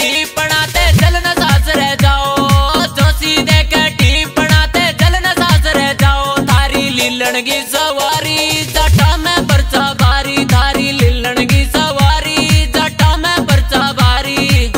टीप बनाते जल न सास रह जाओ, जोशी दे के टीप बनाते जल न सास रह जाओ। थारी लीलन की सवारी जटा में बरसा भारी, थारी लीलन की सवारी जटा में बरसा भारी।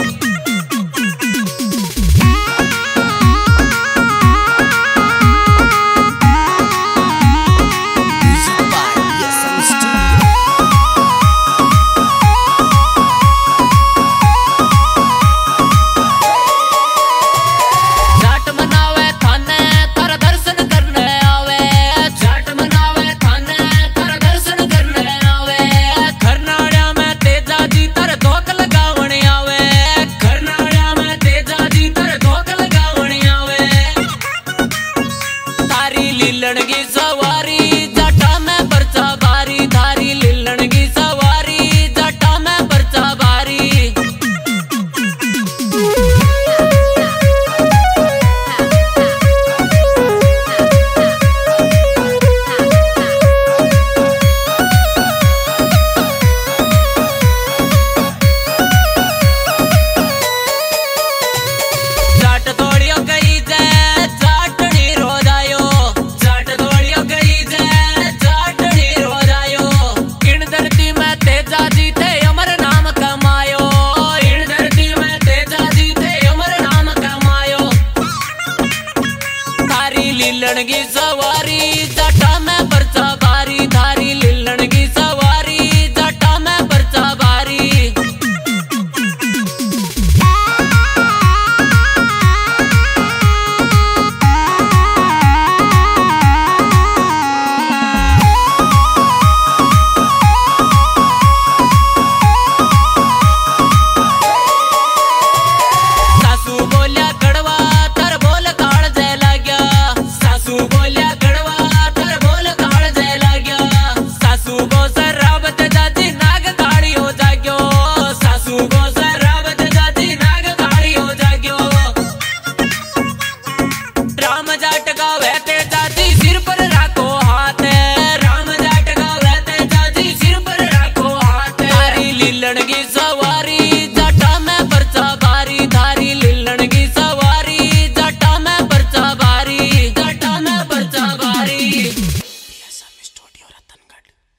लीलन की सवारी जटा में बरसा भारी, थारी लीलन की सवारी जटा में बरसा भारी। जाट तोड़ियो गई जय जाटनी रो जायो, जाट तोड़ियो गई जय जाटनी रो जायो। इन धरती में तेजा जी थे अमर नाम कमायो, इन धरती में तेजा जी थे अमर नाम कमायो। थारी लीलन की